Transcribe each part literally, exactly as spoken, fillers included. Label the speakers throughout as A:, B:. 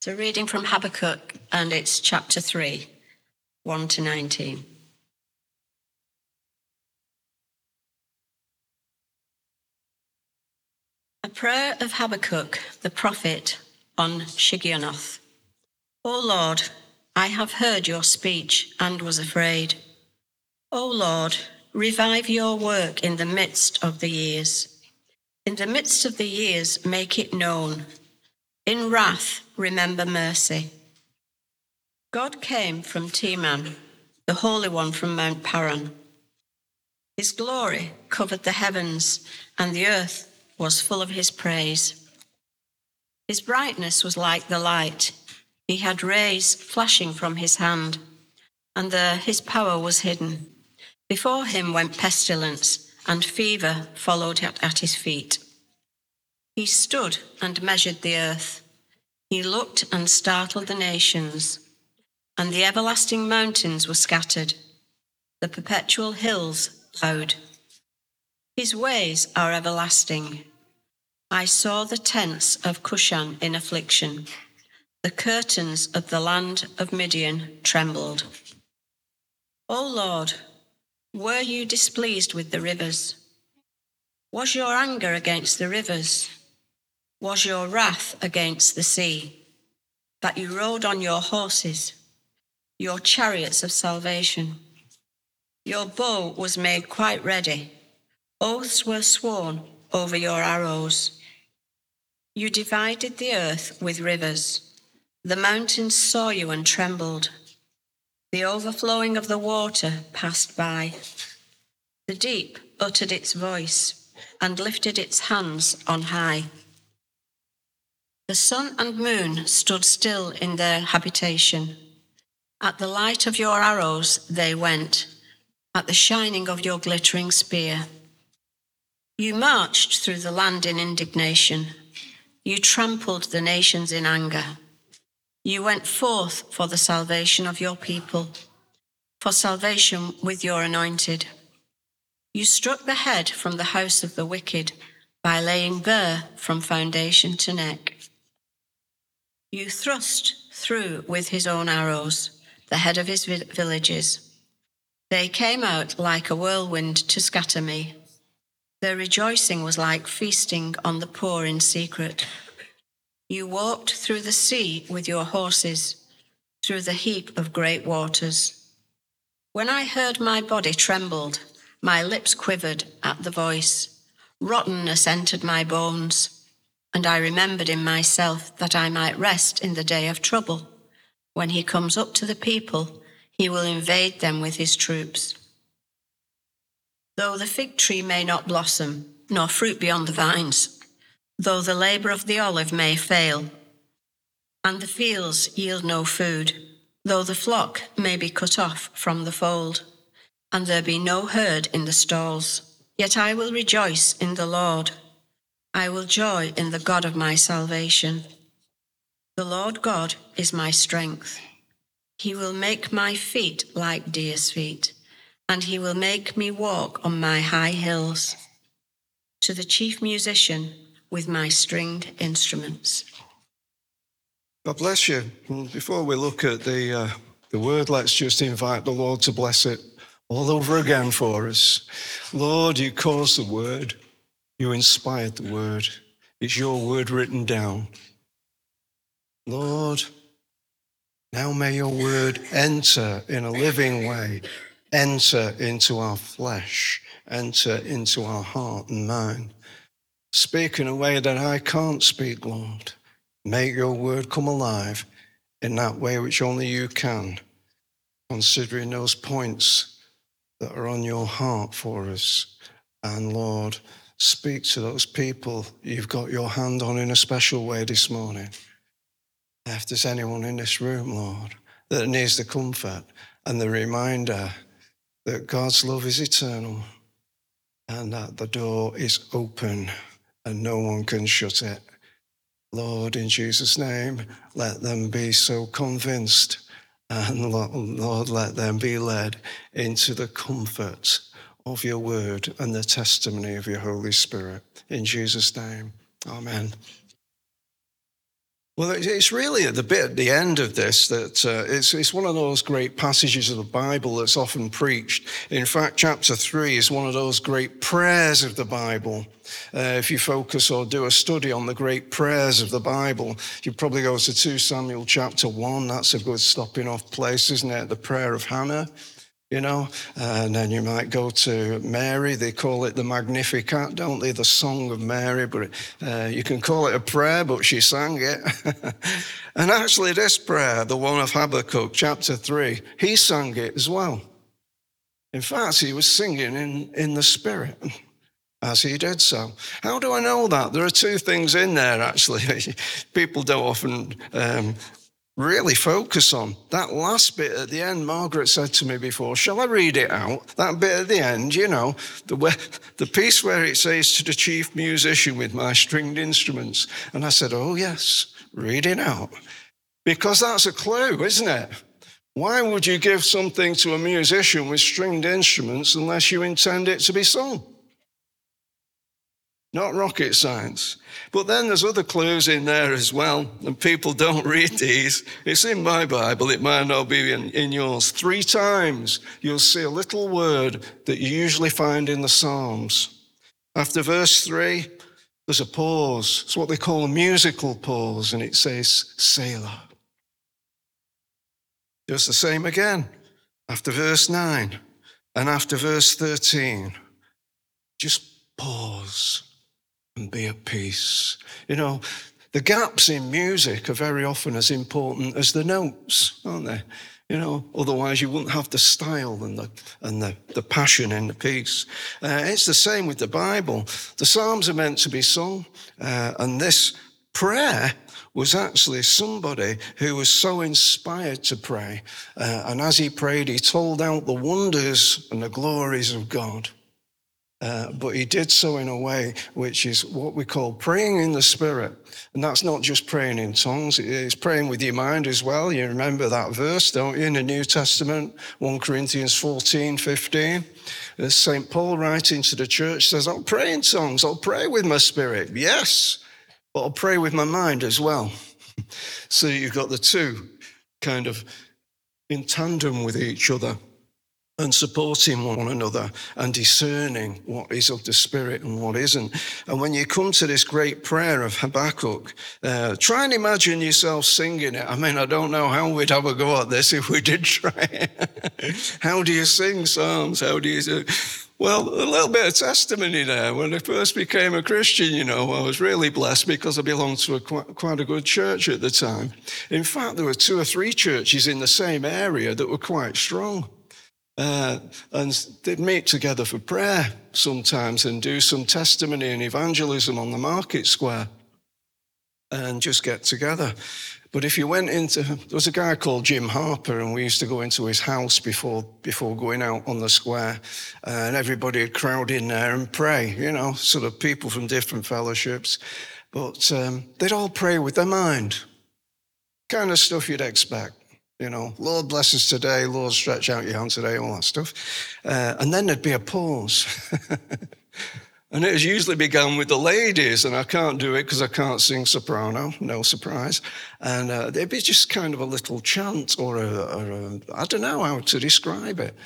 A: So reading from Habakkuk, and it's chapter three, one to nineteen. A prayer of Habakkuk, the prophet, on Shigionoth. O Lord, I have heard your speech and was afraid. O Lord, revive your work in the midst of the years. In the midst of the years, make it known. In wrath, remember mercy. God came from Teman, the Holy One from Mount Paran. His glory covered the heavens, and the earth was full of his praise. His brightness was like the light. He had rays flashing from his hand, and there his power was hidden. Before him went pestilence, and fever followed at, at his feet. He stood and measured the earth. He looked and startled the nations, and the everlasting mountains were scattered. The perpetual hills bowed. His ways are everlasting. I saw the tents of Cushan in affliction. The curtains of the land of Midian trembled. O Lord, were you displeased with the rivers? Was your anger against the rivers? Was your wrath against the sea, that you rode on your horses, your chariots of salvation? Your bow was made quite ready. Oaths were sworn over your arrows. You divided the earth with rivers. The mountains saw you and trembled. The overflowing of the water passed by. The deep uttered its voice and lifted its hands on high. The sun and moon stood still in their habitation. At the light of your arrows they went, at the shining of your glittering spear. You marched through the land in indignation. You trampled the nations in anger. You went forth for the salvation of your people, for salvation with your anointed. You struck the head from the house of the wicked by laying bare from foundation to neck. You thrust through with his own arrows the head of his villages. They came out like a whirlwind to scatter me. Their rejoicing was like feasting on the poor in secret. You walked through the sea with your horses, through the heap of great waters. When I heard, my body trembled, my lips quivered at the voice. Rottenness entered my bones, and I remembered in myself that I might rest in the day of trouble. When he comes up to the people, he will invade them with his troops. Though the fig tree may not blossom, nor fruit be on the vines, though the labor of the olive may fail, and the fields yield no food, though the flock may be cut off from the fold, and there be no herd in the stalls, yet I will rejoice in the Lord. I will joy in the God of my salvation. The Lord God is my strength. He will make my feet like deer's feet, and he will make me walk on my high hills. To the chief musician with my stringed instruments.
B: God bless you. Before we look at the uh, the word, let's just invite the Lord to bless it all over again for us. Lord, you caused the word. You inspired the word. It's your word written down. Lord, now may your word enter in a living way, enter into our flesh, enter into our heart and mind. Speak in a way that I can't speak, Lord. Make your word come alive in that way which only you can, considering those points that are on your heart for us. And Lord, speak to those people you've got your hand on in a special way this morning. If there's anyone in this room, Lord, that needs the comfort and the reminder that God's love is eternal and that the door is open and no one can shut it. Lord, in Jesus' name, let them be so convinced, and Lord, let them be led into the comfort of your word and the testimony of your Holy Spirit. In Jesus' name, amen. Well, it's really at the bit at the end of this that uh, it's, it's one of those great passages of the Bible that's often preached. In fact, chapter three is one of those great prayers of the Bible. Uh, if you focus or do a study on the great prayers of the Bible, you probably go to Second Samuel chapter one. That's a good stopping off place, isn't it? The prayer of Hannah. You know, and then you might go to Mary. They call it the Magnificat, don't they? The Song of Mary, but uh, you can call it a prayer, but she sang it. And actually this prayer, the one of Habakkuk, chapter three, he sang it as well. In fact, he was singing in, in the Spirit as he did so. How do I know that? There are two things in there, actually. People don't often um, really focus on. That last bit at the end, Margaret said to me before, shall I read it out? That bit at the end, you know, the, way, the piece where it says to the chief musician with my stringed instruments. And I said, oh yes, read it out. Because that's a clue, isn't it? Why would you give something to a musician with stringed instruments unless you intend it to be sung? Not rocket science. But then there's other clues in there as well, and people don't read these. It's in my Bible, it might not be in, in yours. Three times you'll see a little word that you usually find in the Psalms. After verse three, there's a pause. It's what they call a musical pause, and it says, Selah. Does the same again after verse nine, and after verse thirteen. Just pause and be at peace. You know, the gaps in music are very often as important as the notes, aren't they? You know, otherwise you wouldn't have the style and the and the, the passion in the piece. Uh, it's the same with the Bible. The Psalms are meant to be sung, uh, and this prayer was actually somebody who was so inspired to pray. Uh, and as he prayed, he told out the wonders and the glories of God. Uh, but he did so in a way which is what we call praying in the Spirit. And that's not just praying in tongues, it's praying with your mind as well. You remember that verse, don't you, in the New Testament, First Corinthians fourteen, fifteen. As Saint Paul writing to the church says, I'll pray in tongues, I'll pray with my spirit, yes, but I'll pray with my mind as well. So you've got the two kind of in tandem with each other, and supporting one another and discerning what is of the Spirit and what isn't. And when you come to this great prayer of Habakkuk, uh, try and imagine yourself singing it. I mean, I don't know how we'd have a go at this if we did try it. How do you sing psalms? How do you do? Well, a little bit of testimony there. When I first became a Christian, you know, I was really blessed because I belonged to a quite, quite a good church at the time. In fact, there were two or three churches in the same area that were quite strong. Uh, and they'd meet together for prayer sometimes and do some testimony and evangelism on the market square and just get together. But if you went into, there was a guy called Jim Harper, and we used to go into his house before before going out on the square, uh, and everybody would crowd in there and pray, you know, sort of people from different fellowships. But um, they'd all pray with their mind, kind of stuff you'd expect. You know, Lord bless us today, Lord stretch out your hand today, all that stuff. Uh, and then there'd be a pause. And it usually began with the ladies, and I can't do it because I can't sing soprano, no surprise. And uh, there'd be just kind of a little chant or a, or a I don't know how to describe it.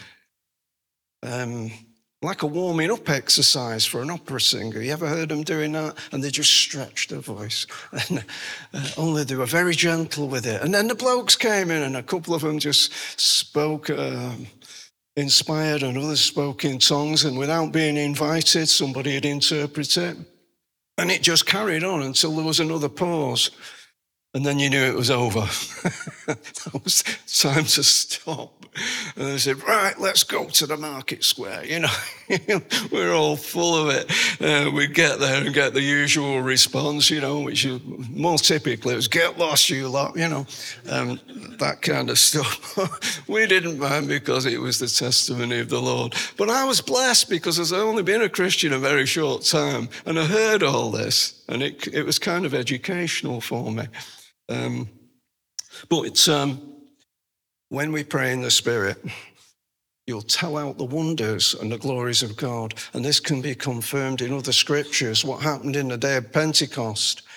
B: Um, like a warming up exercise for an opera singer. You ever heard them doing that? And they just stretch their voice. And uh, only they were very gentle with it. And then the blokes came in, and a couple of them just spoke uh, inspired, and others spoke in tongues. And without being invited, somebody had interpreted it. And it just carried on until there was another pause. And then you knew it was over. It was time to stop. And they said, right, let's go to the market square. You know, we're all full of it. Uh, we'd get there and get the usual response, you know, which is more typically was, get lost, you lot, you know, um, that kind of stuff. We didn't mind because it was the testimony of the Lord. But I was blessed because I've only been a Christian a very short time, and I heard all this, and it, it was kind of educational for me. Um, but it's, um, when we pray in the Spirit, you'll tell out the wonders and the glories of God. And this can be confirmed in other scriptures. What happened in the day of Pentecost?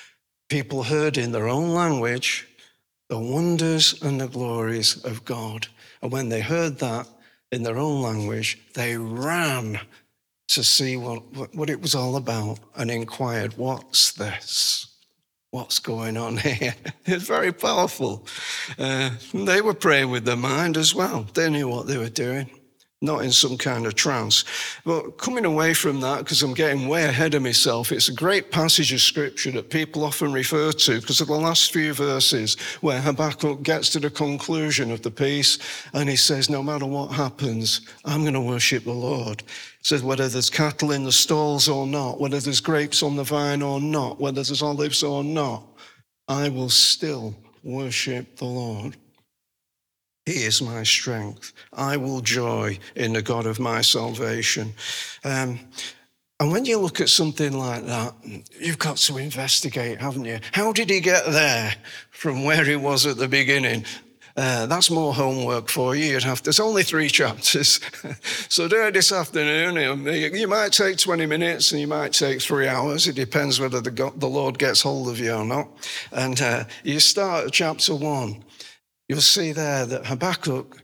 B: People heard in their own language the wonders and the glories of God. And when they heard that in their own language, they ran to see what, what it was all about and inquired, what's this? What's going on here? It's very powerful. Uh, they were praying with their mind as well. They knew what they were doing, not in some kind of trance. But coming away from that, because I'm getting way ahead of myself, it's a great passage of scripture that people often refer to because of the last few verses where Habakkuk gets to the conclusion of the piece and he says, no matter what happens, I'm going to worship the Lord. He says, whether there's cattle in the stalls or not, whether there's grapes on the vine or not, whether there's olives or not, I will still worship the Lord. He is my strength. I will joy in the God of my salvation. Um, and when you look at something like that, you've got to investigate, haven't you? How did he get there from where he was at the beginning? Uh, that's more homework for you. You'd have to, there's only three chapters. So do it this afternoon. You might take twenty minutes and you might take three hours. It depends whether the, God, the Lord gets hold of you or not. And uh, you start at chapter one. You'll see there that Habakkuk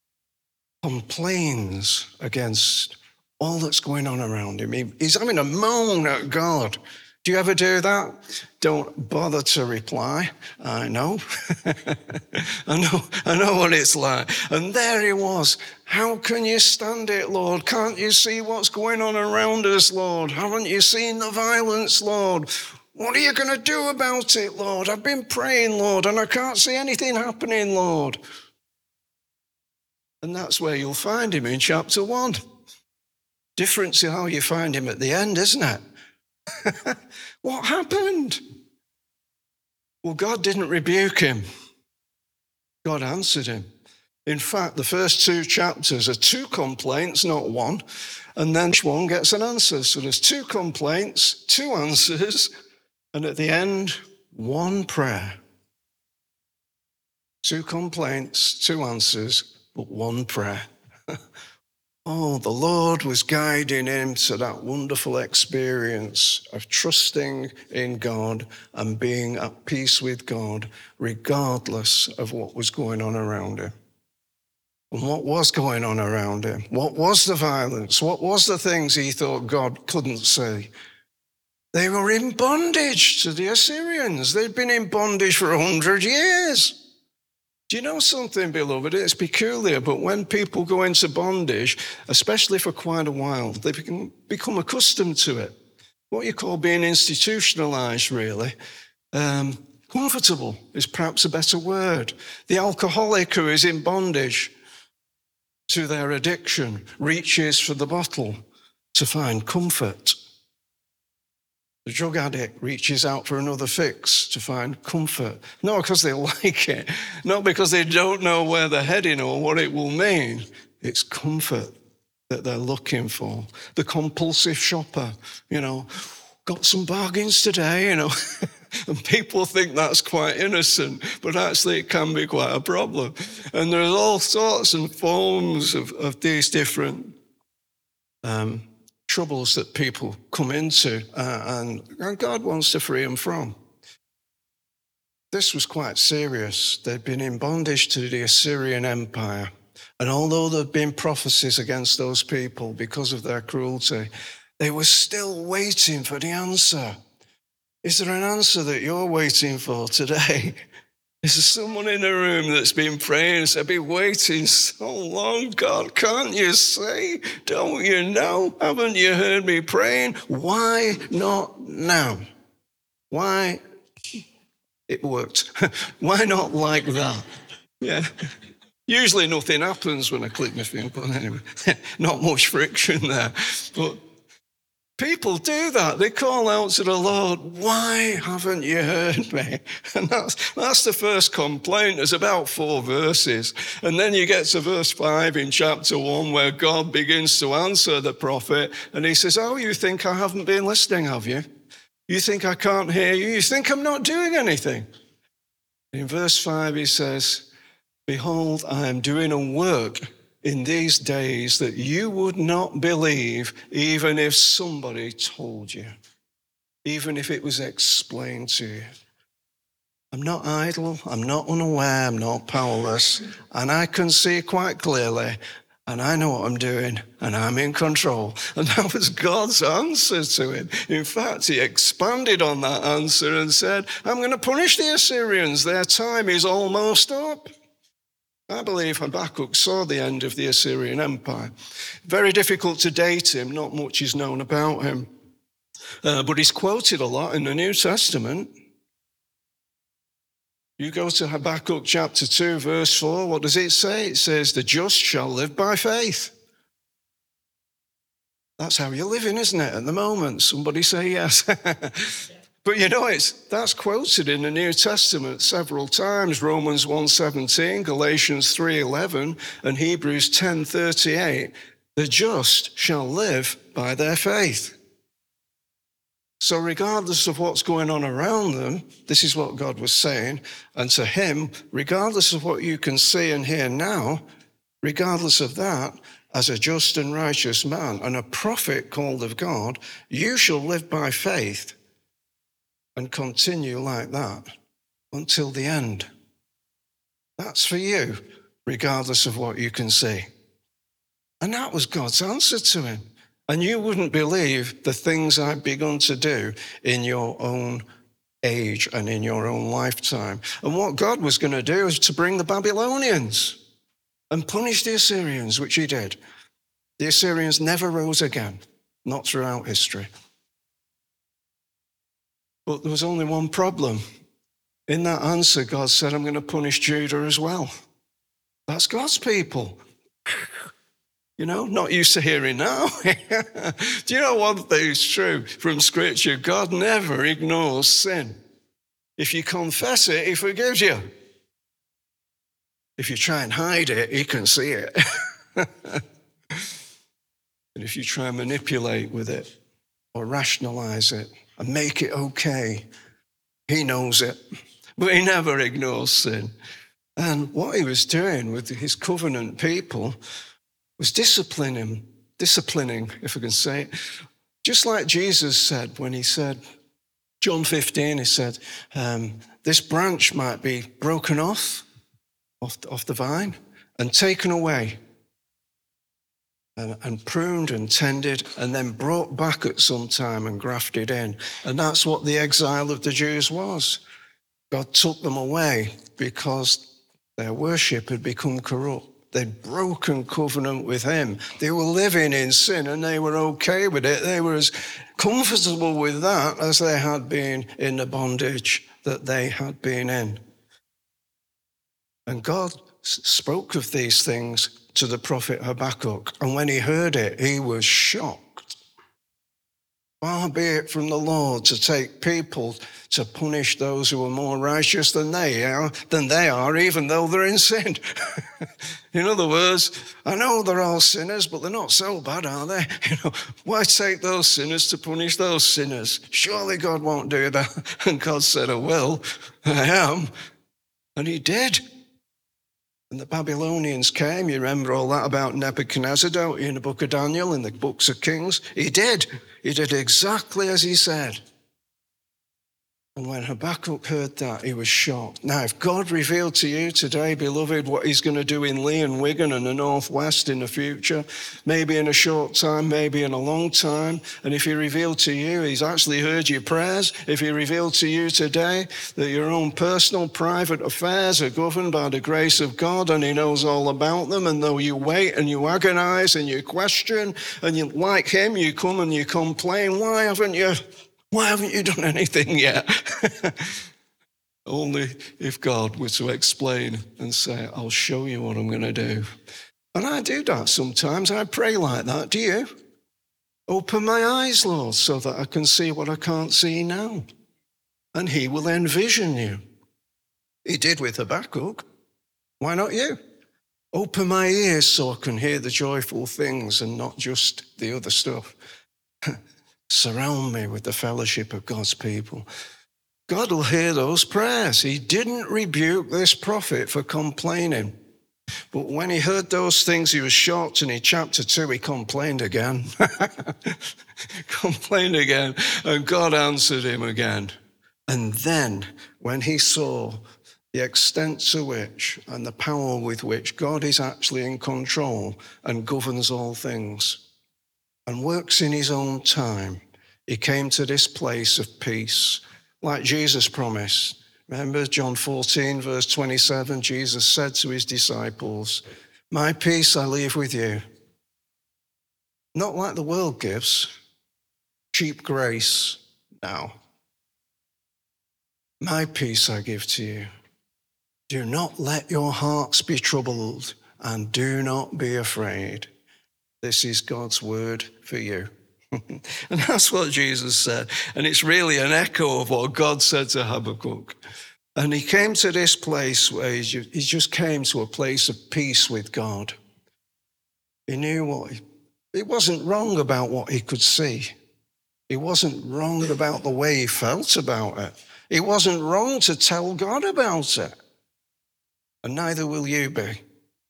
B: complains against all that's going on around him. He, he's having a moan at God. Do you ever do that? Don't bother to reply. I know. I know. I know what it's like. And there he was. How can you stand it, Lord? Can't you see what's going on around us, Lord? Haven't you seen the violence, Lord? What are you going to do about it, Lord? I've been praying, Lord, and I can't see anything happening, Lord. And that's where you'll find him in chapter one. Different to how you find him at the end, isn't it? What happened? Well, God didn't rebuke him. God answered him. In fact, the first two chapters are two complaints, not one. And then each one gets an answer. So there's two complaints, two answers. And at the end, one prayer. Two complaints, two answers, but one prayer. Oh, the Lord was guiding him to that wonderful experience of trusting in God and being at peace with God, regardless of what was going on around him. And what was going on around him? What was the violence? What was the things he thought God couldn't see? They were in bondage to the Assyrians. They'd been in bondage for a hundred years. Do you know something, beloved? It's peculiar, but when people go into bondage, especially for quite a while, they become, become accustomed to it. What you call being institutionalized, really. Um, comfortable is perhaps a better word. The alcoholic who is in bondage to their addiction reaches for the bottle to find comfort. The drug addict reaches out for another fix to find comfort. Not because they like it, not because they don't know where they're heading or what it will mean. It's comfort that they're looking for. The compulsive shopper, you know, got some bargains today, you know. And people think that's quite innocent, but actually it can be quite a problem. And there's all sorts and forms of, of these different um troubles that people come into, uh, and, and God wants to free them from. This was quite serious. They'd been in bondage to the Assyrian Empire, and although there'd been prophecies against those people because of their cruelty, they were still waiting for the answer. Is there an answer that you're waiting for today? Is there someone in the room that's been praying and said, I've been waiting so long, God, can't you see? Don't you know? Haven't you heard me praying? Why not now? Why? It worked. Why not like that? Yeah. Usually nothing happens when I click my finger, but anyway, not much friction there. But people do that. They call out to the Lord, why haven't you heard me? And that's, that's the first complaint. There's about four verses. And then you get to verse five in chapter one where God begins to answer the prophet. And he says, oh, you think I haven't been listening, have you? You think I can't hear you? You think I'm not doing anything? In verse five, he says, behold, I am doing a work in these days that you would not believe even if somebody told you, even if it was explained to you. I'm not idle, I'm not unaware, I'm not powerless, and I can see quite clearly, and I know what I'm doing, and I'm in control. And that was God's answer to him. In fact, he expanded on that answer and said, I'm going to punish the Assyrians. Their time is almost up. I believe Habakkuk saw the end of the Assyrian Empire. Very difficult to date him, not much is known about him. Uh, but he's quoted a lot in the New Testament. You go to Habakkuk chapter two, verse four, what does it say? It says, the just shall live by faith. That's how you're living, isn't it, at the moment? Somebody say yes. But you know, it's that's quoted in the New Testament several times. Romans one seventeen, Galatians three eleven, and Hebrews ten thirty-eight. The just shall live by their faith. So regardless of what's going on around them, this is what God was saying. And to him, regardless of what you can see and hear now, regardless of that, as a just and righteous man and a prophet called of God, you shall live by faith and continue like that until the end. That's for you, regardless of what you can see. And that was God's answer to him. And you wouldn't believe the things I've begun to do in your own age and in your own lifetime. And what God was going to do is to bring the Babylonians and punish the Assyrians, which he did. The Assyrians never rose again, not throughout history. But there was only one problem. In that answer, God said, I'm going to punish Judah as well. That's God's people. You know, not used to hearing now. Do you know one thing is true from Scripture? God never ignores sin. If you confess it, he forgives you. If you try and hide it, he can see it. And if you try and manipulate with it or rationalize it and make it okay, he knows it. But he never ignores sin. And what he was doing with his covenant people was disciplining, disciplining, if I can say it. Just like Jesus said when he said, John fifteen, he said, um, this branch might be broken off, off, off the vine and taken away and, and pruned and tended and then brought back at some time and grafted in. And that's what the exile of the Jews was. God took them away because their worship had become corrupt. They'd broken covenant with him. They were living in sin and they were okay with it. They were as comfortable with that as they had been in the bondage that they had been in. And God spoke of these things to the prophet Habakkuk. And when he heard it, he was shocked. Far be it from the Lord to take people to punish those who are more righteous than they are, than they are, even though they're in sin. In other words, I know they're all sinners, but they're not so bad, are they? You know, why take those sinners to punish those sinners? Surely God won't do that. And God said, I will. I am. And he did. And the Babylonians came. You remember all that about Nebuchadnezzar, don't you, in the book of Daniel, in the books of Kings? He did. He did exactly as he said. And when Habakkuk heard that, he was shocked. Now, if God revealed to you today, beloved, what he's going to do in Lee and Wigan and the Northwest in the future, maybe in a short time, maybe in a long time, and if he revealed to you, he's actually heard your prayers, if he revealed to you today that your own personal, private affairs are governed by the grace of God and he knows all about them, and though you wait and you agonize and you question and you, like him, you come and you complain, why haven't you... Why haven't you done anything yet? Only if God were to explain and say, I'll show you what I'm going to do. And I do that sometimes. I pray like that. Do you? Open my eyes, Lord, so that I can see what I can't see now. And he will envision you. He did with Habakkuk. Why not you? Open my ears so I can hear the joyful things and not just the other stuff. Surround me with the fellowship of God's people. God will hear those prayers. He didn't rebuke this prophet for complaining. But when he heard those things, he was shocked, and in chapter two, he complained again. complained again, and God answered him again. And then when he saw the extent to which and the power with which God is actually in control and governs all things and works in his own time, he came to this place of peace, like Jesus promised. Remember John fourteen, verse twenty-seven, Jesus said to his disciples, "My peace I leave with you." Not like the world gives, cheap grace, no. My peace I give to you. Do not let your hearts be troubled, and do not be afraid. This is God's word for you. And that's what Jesus said. And it's really an echo of what God said to Habakkuk. And he came to this place where he just, he just came to a place of peace with God. He knew what, he, it wasn't wrong about what he could see. He wasn't wrong about the way he felt about it. It wasn't wrong to tell God about it. And neither will you be.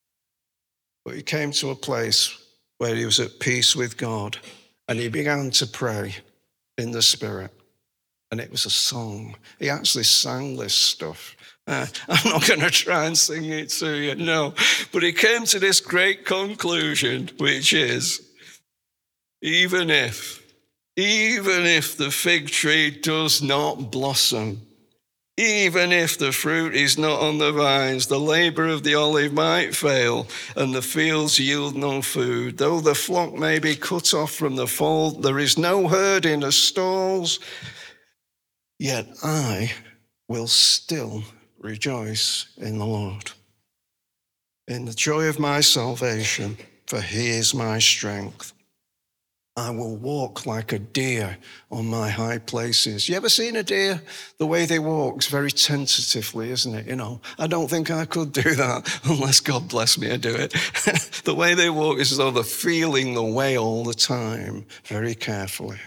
B: But he came to a place where he was at peace with God. And he began to pray in the Spirit. And it was a song. He actually sang this stuff. Uh, I'm not going to try and sing it to you, no. But he came to this great conclusion, which is, even if, even if the fig tree does not blossom, even if the fruit is not on the vines, the labor of the olive might fail, and the fields yield no food. Though the flock may be cut off from the fold, there is no herd in the stalls, yet I will still rejoice in the Lord, in the joy of my salvation, for he is my strength. I will walk like a deer on my high places. You ever seen a deer? The way they walk is very tentatively, isn't it? You know, I don't think I could do that unless God bless me to do it. The way they walk is as though they're feeling the way all the time, very carefully.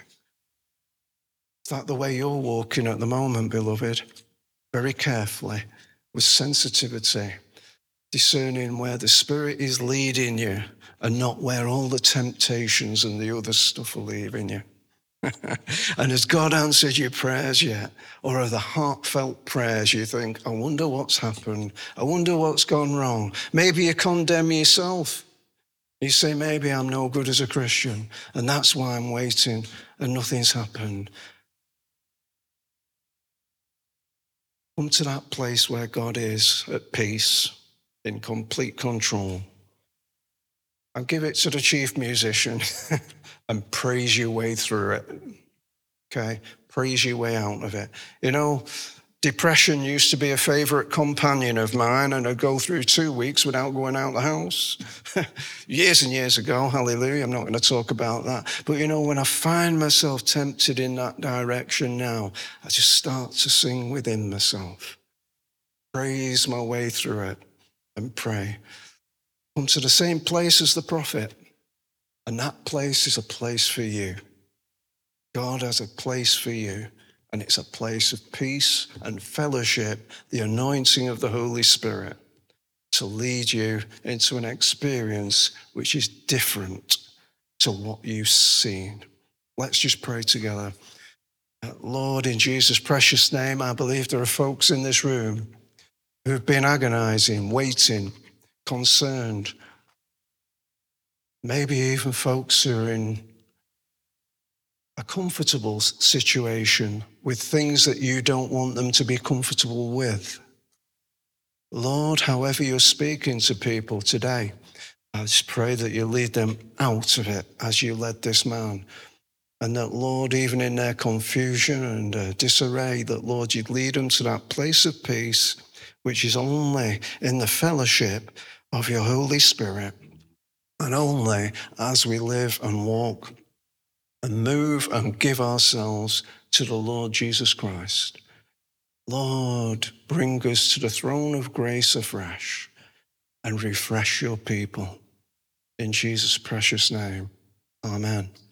B: Is that the way you're walking at the moment, beloved? Very carefully, with sensitivity, discerning where the Spirit is leading you, and not where all the temptations and the other stuff are leaving you. And has God answered your prayers yet? Or are the heartfelt prayers you think, I wonder what's happened. I wonder what's gone wrong. Maybe you condemn yourself. You say, maybe I'm no good as a Christian, and that's why I'm waiting and nothing's happened. Come to that place where God is at peace, in complete control. And give it to the chief musician and praise your way through it. Okay? Praise your way out of it. You know, depression used to be a favorite companion of mine, and I'd go through two weeks without going out the house. Years and years ago, hallelujah, I'm not going to talk about that. But you know, when I find myself tempted in that direction now, I just start to sing within myself. Praise my way through it and pray. Come to the same place as the prophet, and that place is a place for you. God has a place for you, and it's a place of peace and fellowship, the anointing of the Holy Spirit to lead you into an experience which is different to what you've seen. Let's just pray together. Lord, in Jesus' precious name, I believe there are folks in this room who've been agonizing, waiting, concerned. Maybe even folks who are in a comfortable situation with things that you don't want them to be comfortable with. Lord, however you're speaking to people today, I just pray that you lead them out of it as you led this man. And that, Lord, even in their confusion and uh, disarray, that, Lord, you'd lead them to that place of peace, which is only in the fellowship of your Holy Spirit, and only as we live and walk and move and give ourselves to the Lord Jesus Christ. Lord, bring us to the throne of grace afresh and refresh your people. In Jesus' precious name, amen.